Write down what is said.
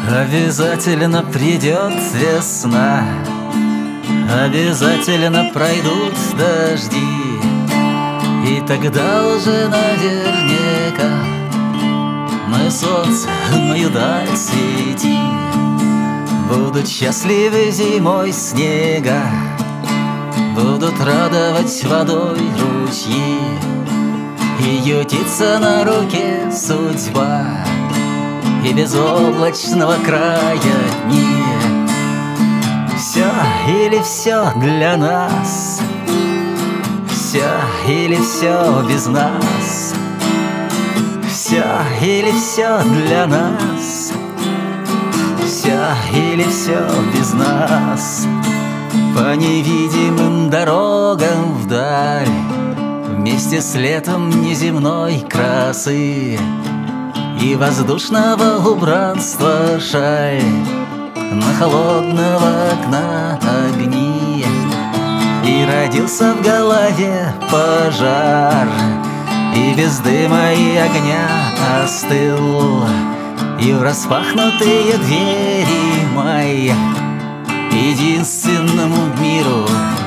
Обязательно придет весна, обязательно пройдут дожди, и тогда уже наверняка мы солнцем даль свети. Будут счастливы зимой снега, будут радовать водой ручьи, и ютится на руке судьба, и безоблачного края дни. Все или все для нас, все или все без нас, все или все для нас, все или все без нас. По невидимым дорогам вдаль, вместе с летом неземной красы и воздушного убранства шаль, на холодного окна огни. И родился в голове пожар, и без дыма и огня остыл, и в распахнутые двери мои единственному миру